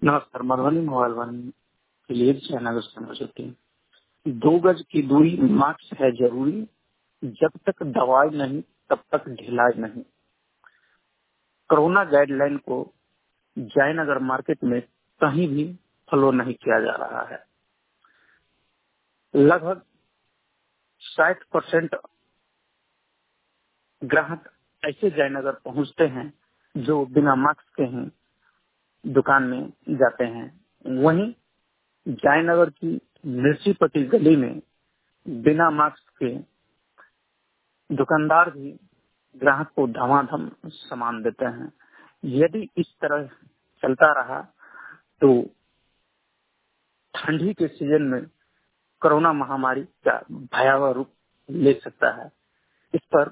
नमस्कार। Madhubani mobile one के लिए जयनगर से मौजूद है। 2 गज की दूरी मास्क है जरूरी, जब तक दवाई नहीं तब तक ढिलाई नहीं। कोरोना गाइडलाइन को जयनगर मार्केट में कहीं भी फॉलो नहीं किया जा रहा है। लगभग 60% ग्राहक ऐसे जयनगर पहुंचते हैं जो बिना मास्क के ही दुकान में जाते हैं। वहीं जयनगर की मिर्चीपट्टी गली में बिना मास्क के दुकानदार भी ग्राहक को धमाधम सामान देते हैं। यदि इस तरह चलता रहा तो ठंडी के सीजन में कोरोना महामारी का भयावह रूप ले सकता है। इस पर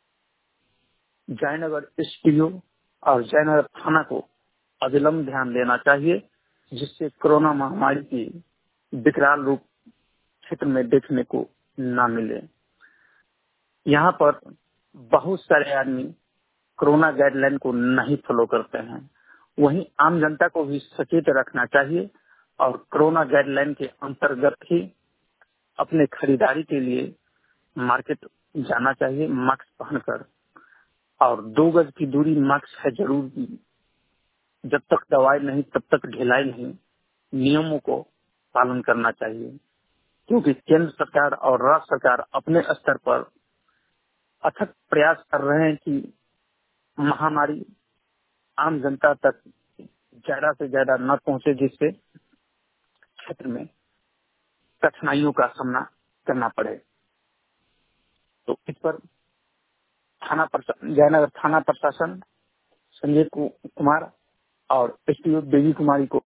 जयनगर एसपीओ और जयनगर थाना को अविलंब ध्यान देना चाहिए, जिससे कोरोना महामारी की विकराल रूप क्षेत्र में देखने को न मिले। यहाँ पर बहुत सारे आदमी कोरोना गाइडलाइन को नहीं फॉलो करते हैं। वहीं आम जनता को भी सचेत रखना चाहिए और कोरोना गाइडलाइन के अंतर्गत ही अपने खरीदारी के लिए मार्केट जाना चाहिए मास्क पहनकर। और 2 गज की दूरी मास्क है जरूर, जब तक दवाई नहीं तब तक ढिलाई नहीं, नियमों को पालन करना चाहिए। क्योंकि केंद्र सरकार और राज्य सरकार अपने स्तर पर अथक प्रयास कर रहे हैं कि महामारी आम जनता तक ज्यादा से ज्यादा न पहुंचे, जिससे क्षेत्र में कठिनाइयों का सामना करना पड़े। तो इस पर जयनगर थाना प्रशासन संजय कुमार और एसपीओ देवी कुमारी को